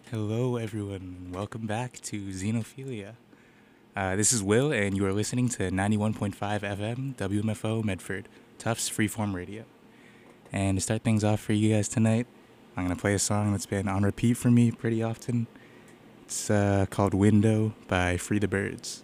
Hello, everyone. Welcome back to Xenophilia. This is Will, and you are listening to 91.5 FM WMFO Medford, Tufts Freeform Radio. And to start things off for you guys tonight, I'm going to play a song that's been on repeat for me pretty often. It's called Window by Free the Birds.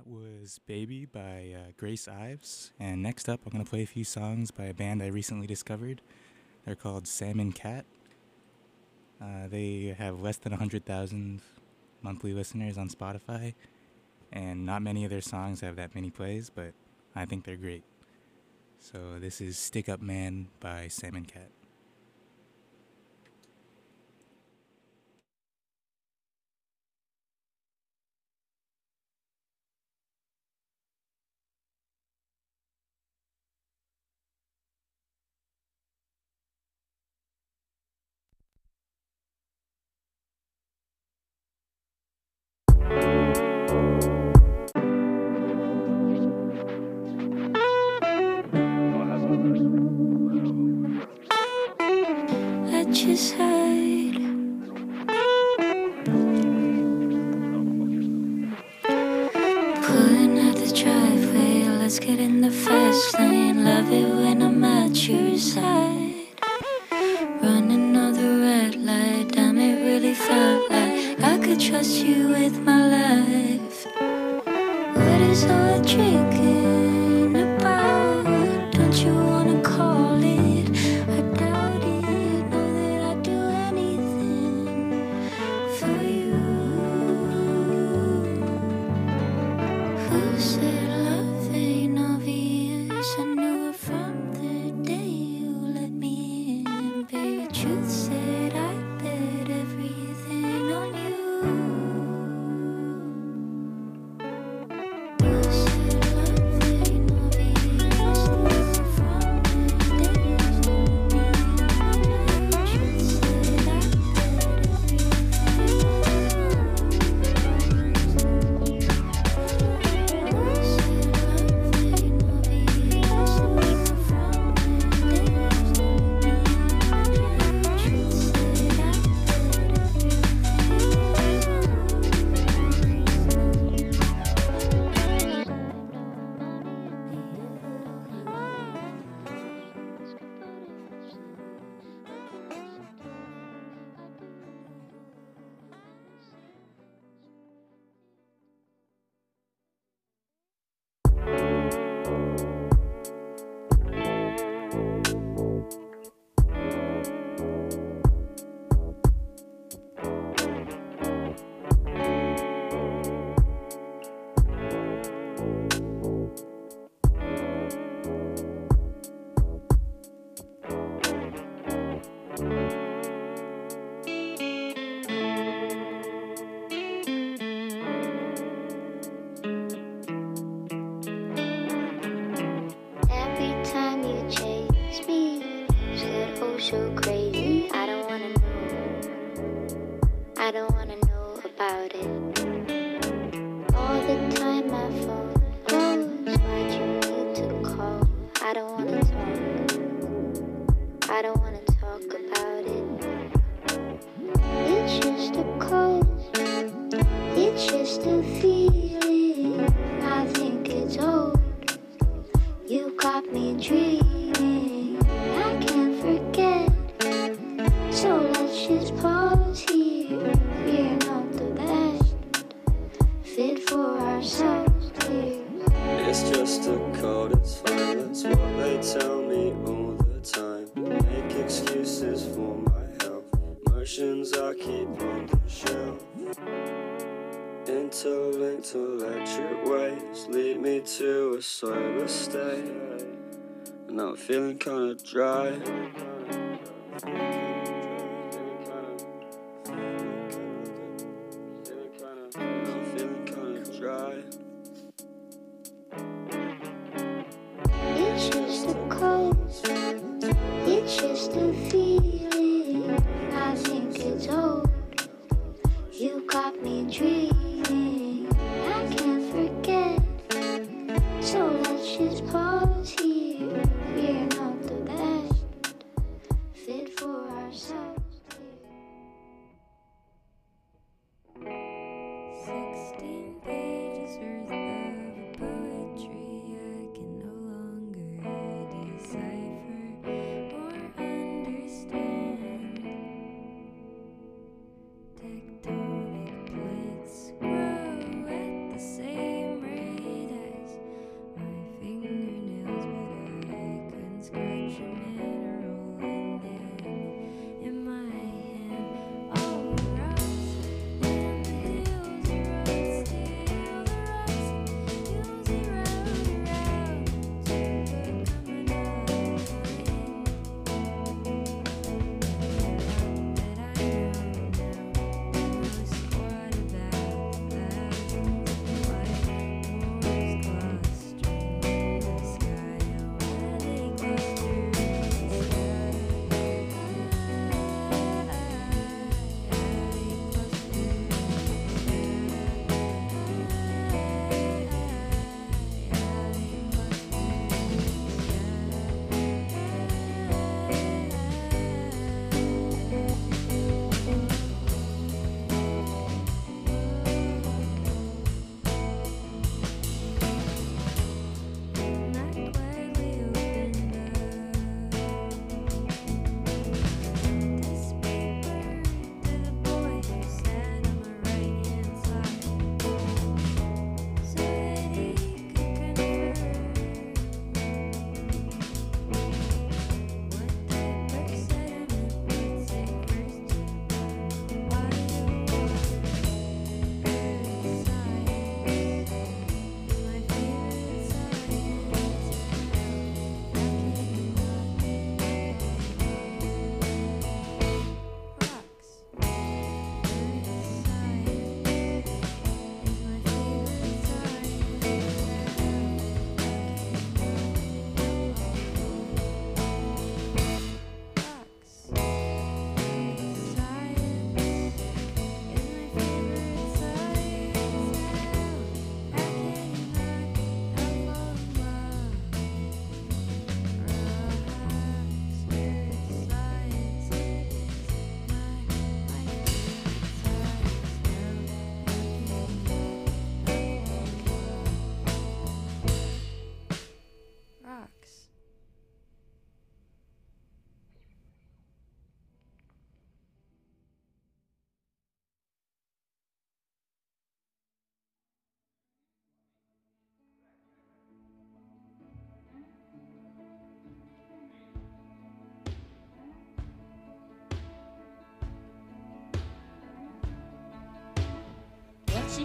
That was Baby by Grace Ives. And next up, I'm going to play a few songs by a band I recently discovered. They're called Salmon Cat. They have less than 100,000 monthly listeners on Spotify, and not many of their songs have that many plays, but I think they're great. So this is Stick Up Man by Salmon Cat. Just hide. Pulling out the driveway, let's get in the fast lane. Love it when I'm at your side. Running all the red light, damn it really felt like I could trust you with my life. What is all the drinking about? Don't you wanna call it? I doubt it. Who said love ain't obvious? I knew it from the day you let me in. Baby, truth said I bet everything on you. Who said love ain't obvious? I knew it from the day you let me in. Truth said I bet everything on so crazy. I don't wanna know about it. All the time my phone goes, why'd you need to call? I don't wanna talk about it. It's just a cold, it's just a feeling. I think it's old. You got me dreaming, I can't forget. So let's just pause here. We're not the best fit for ourselves here. It's just a code, it's fine. That's what they tell me all the time. Make excuses for my health. Emotions I keep on the shelf. Interlinked electric waves lead me to a sober state. And I'm feeling kinda dry. It's just a cold, it's just a feeling. I think it's old. You got me dreaming, I can't forget. So let's just pause here. We're not the best fit for ourselves.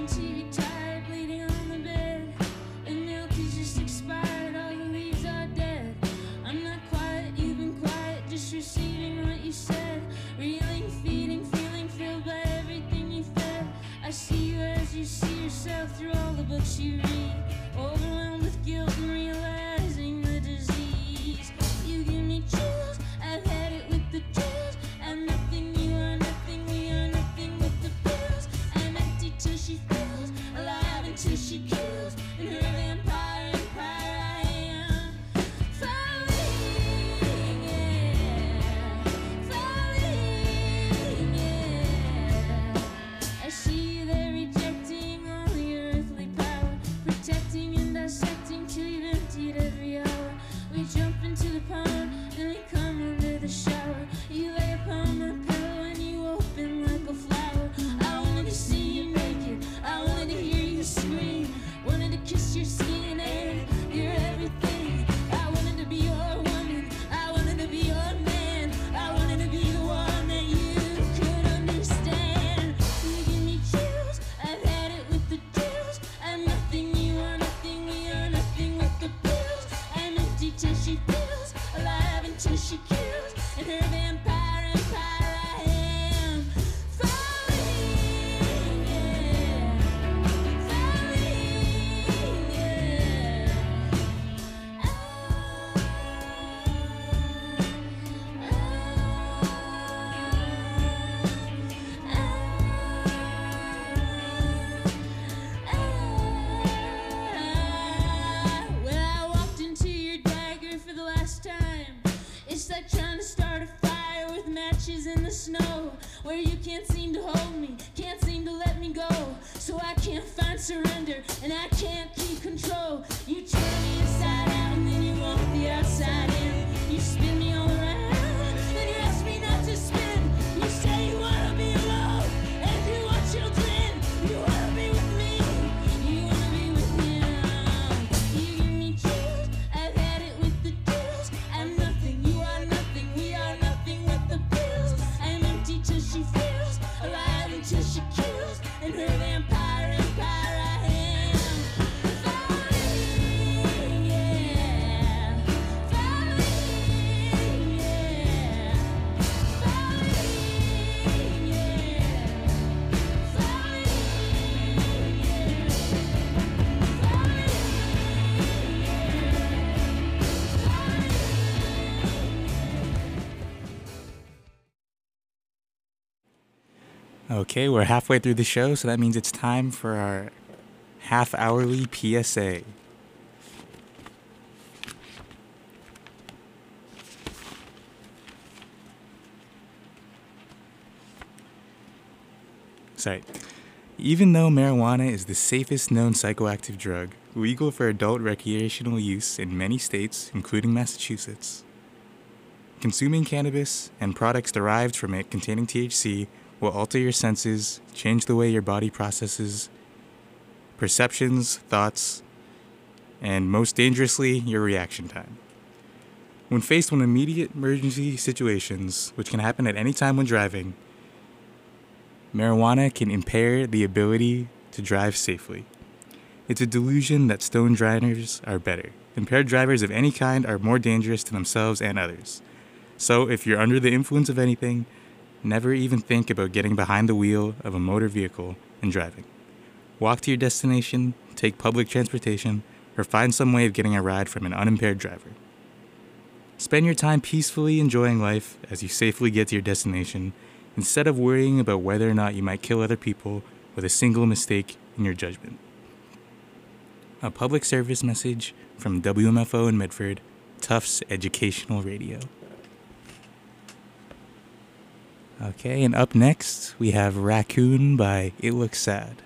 TV tired, bleeding on the bed. The milk is just expired, all the leaves are dead. I'm not quiet, you've been quiet, just receiving what you said. Reeling, feeding, feeling filled by everything you fed. I see you as you see yourself through all the books you read. Overwhelmed with guilt and realizing the disease. You give me chills, I've had it with the chills. I'm nothing, you are nothing, we are nothing with the pills. I'm empty till she feels, alive until she kills. In her vampire empire I am falling, yeah, falling, yeah. I see you there rejecting all your earthly power, protecting and dissecting till you've emptied every hour. We jump into the pond, then we come under the shower. You lay upon my pillow and you open like a flower. I wanted to see you naked, I wanted to hear you scream. Wanted to kiss your skin and your everything. I wanted to be your woman, I wanted to be your man. I wanted to be the one that you could understand. You give me chills, I've had it with the chills. I'm nothing, you are nothing, we are nothing with the pills. I'm empty till she feels, alive until she kills. In her vampire empire I am falling, yeah, falling, yeah. When I walked into your dagger for the last time, it's like trying to start a fire with matches in the snow, where you can't seem to hold me, can't seem to let me go. So I can't find surrender, and I can't keep control. You turn me inside out, and then you want the outside in. You spin me all around, then you ask me not to spin. You say you wanna be alone, and you want children. You wanna be with me, you wanna be with me now. You give me chills, I've had it with the chills. I'm nothing, you are nothing, we are nothing with the pills. I'm empty till she feels, alive until she kills. In her vampire empire I am falling, yeah, falling, yeah, falling, yeah, falling, Okay, we're halfway through the show, so that means it's time for our half-hourly PSA. Sorry. Even though marijuana is the safest known psychoactive drug, legal for adult recreational use in many states, including Massachusetts, consuming cannabis and products derived from it containing THC will alter your senses, change the way your body processes perceptions, thoughts, and most dangerously, your reaction time. When faced with immediate emergency situations, which can happen at any time when driving, marijuana can impair the ability to drive safely. It's a delusion that stoned drivers are better. Impaired drivers of any kind are more dangerous to themselves and others. So if you're under the influence of anything, never even think about getting behind the wheel of a motor vehicle and driving. Walk to your destination, take public transportation, or find some way of getting a ride from an unimpaired driver. Spend your time peacefully enjoying life as you safely get to your destination, instead of worrying about whether or not you might kill other people with a single mistake in your judgment. A public service message from WMFO in Medford, Tufts Educational Radio. Okay, and up next, we have Raccoon by It Looks Sad.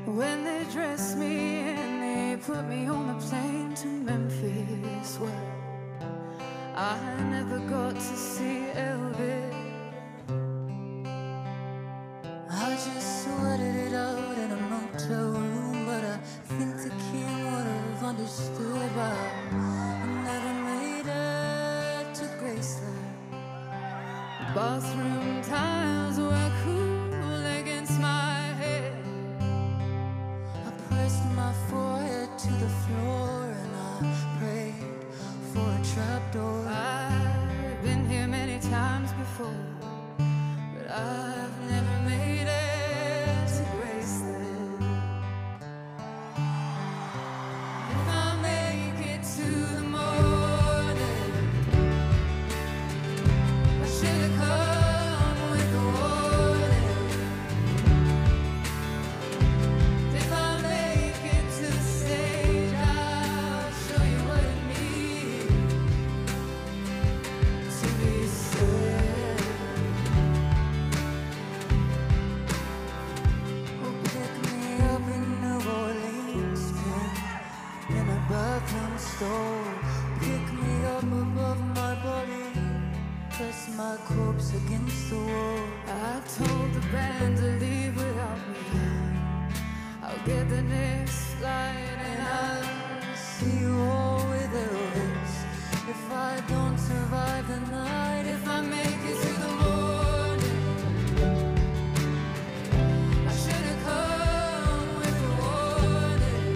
When they dressed me and they put me on the plane to Memphis, well, I never got to see Elvis. I just sweated it out in a motel room, but I think the king would have understood why I never made it to Graceland. The bathroom tiles were cool against my head. I pressed my forehead to the floor and I prayed for a trapdoor. I've been here many times before, but I've never made it to Graceland. If I make it to the morning, I should have come with a warning. If I make it to the stage, I'll show you what it means to be sad. Oh, pick me up in New Orleans, in a bathroom stall. Pick me up above my body, press my corpse against the wall. I told the band to leave without me. I'll get the next flight and I'll see you all with Elvis. If I don't survive the night, if I make it to the morning, I should have come with a warning.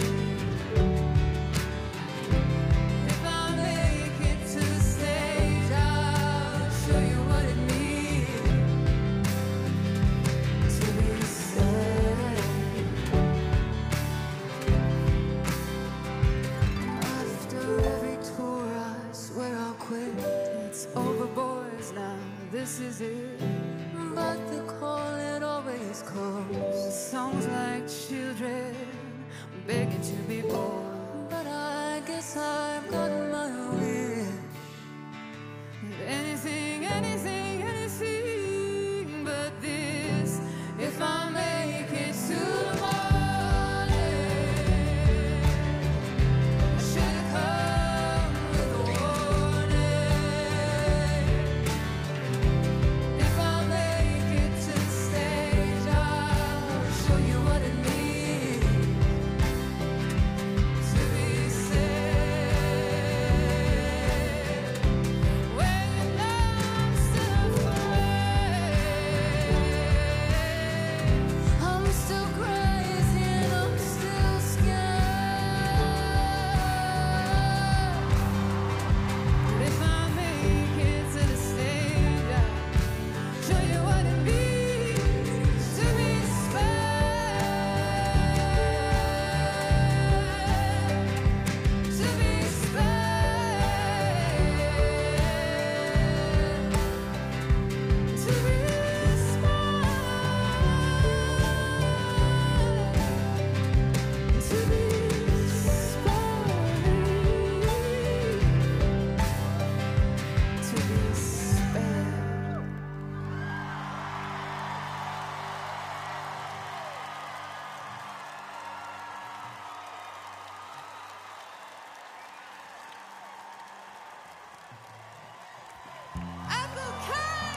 If I make it to the stage, I'll show you what it means to be sad. After every tour, I swear I'll quit. It's over, boys, now this is it. But the call, it always comes. Songs like children begging to be born. But I guess I've gotten my wish. Anything, anything, anything but this. If I make it to the morning, I should have come with a warning. If I make it to the stage, I'll show you what it means to be sad. When I'm still afraid, I'm still crazy and I'm still scared. But if I make it to the stage, I'll show you what it means to be spared. To be spared. To be spared. To be spared. To be spared. Apple pie.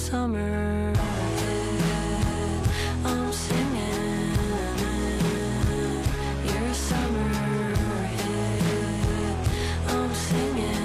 summer. I'm singing. You're summer. I'm singing.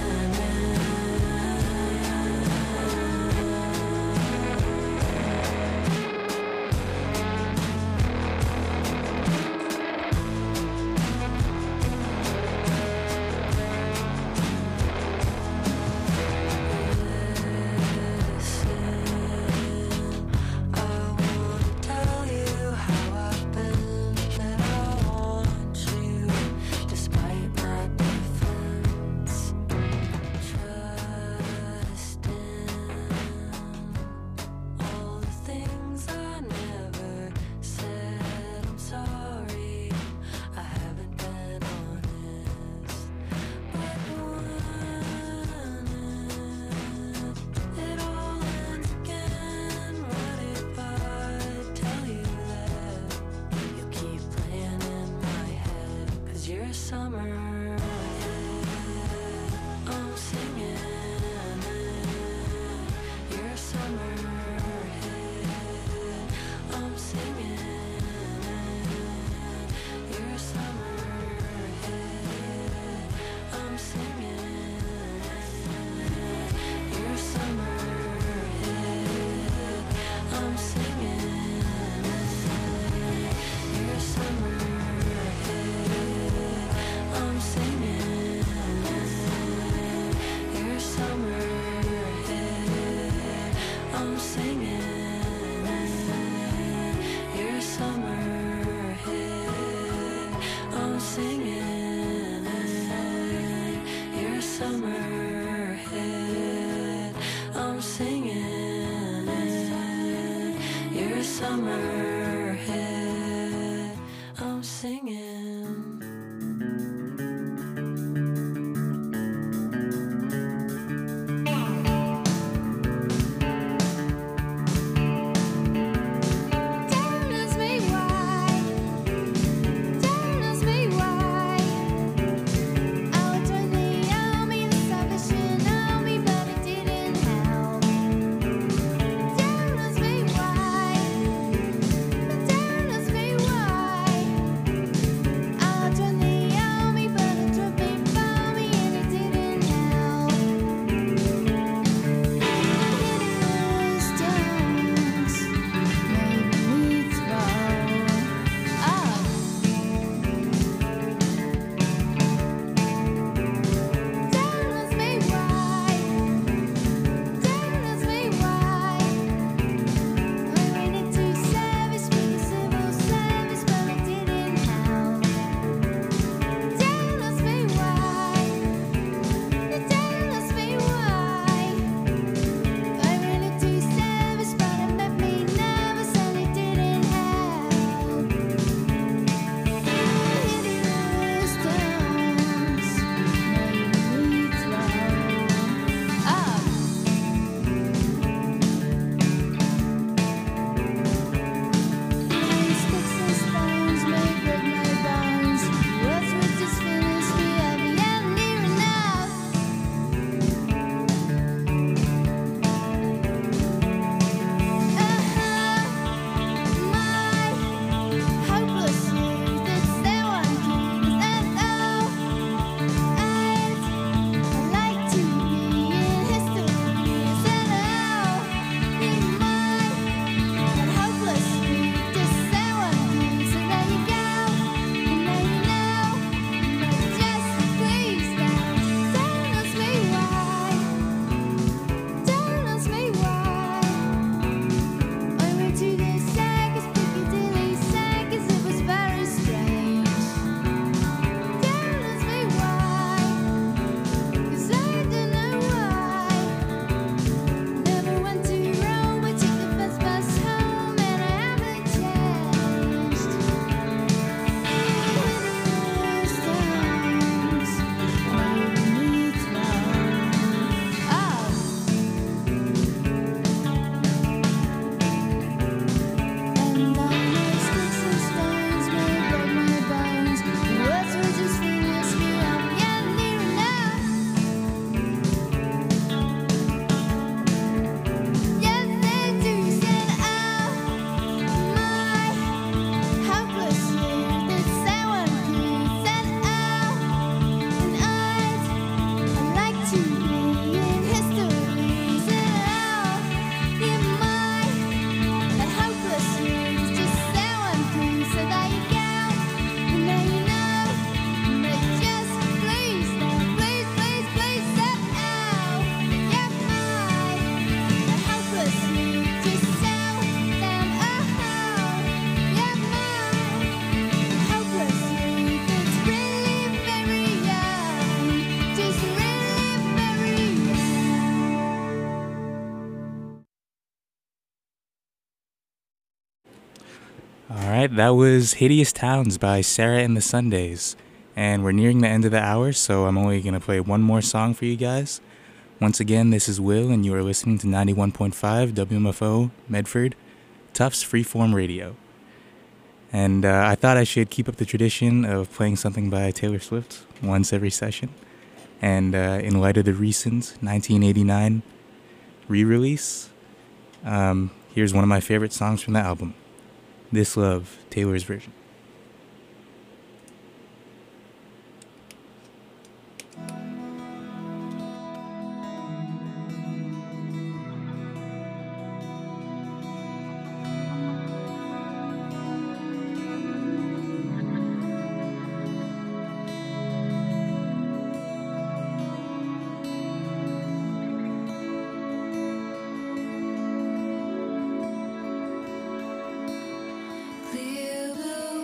Summerhead, I'm singing. Don't ask me why. Don't ask me why. I would join the army, the Salvation Army, but it didn't help. Don't ask me why. Don't ask me why. All right, that was Hideous Towns by Sarah and the Sundays. And we're nearing the end of the hour, so I'm only going to play one more song for you guys. Once again, this is Will, and you are listening to 91.5 WMFO Medford, Tufts Freeform Radio. And I thought I should keep up the tradition of playing something by Taylor Swift once every session. And in light of the recent 1989 re-release, here's one of my favorite songs from the album, This Love, Taylor's version. Clear blue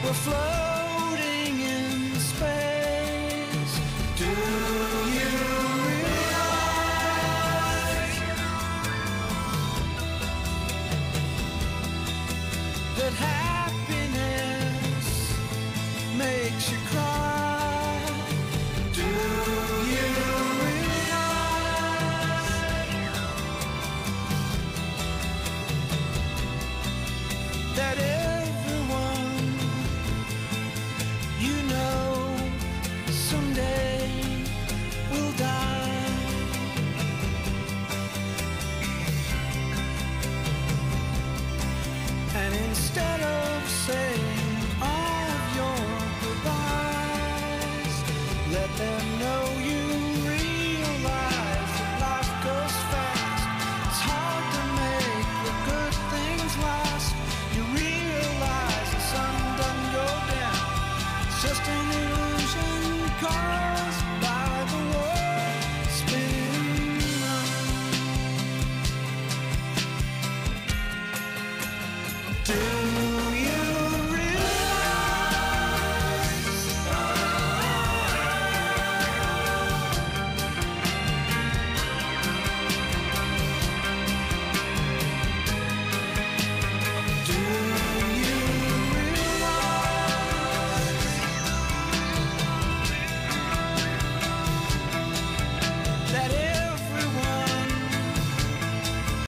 We're floating in space. Do you realize that happiness makes you cry? Do you realize that everyone you know someday will die? And instead of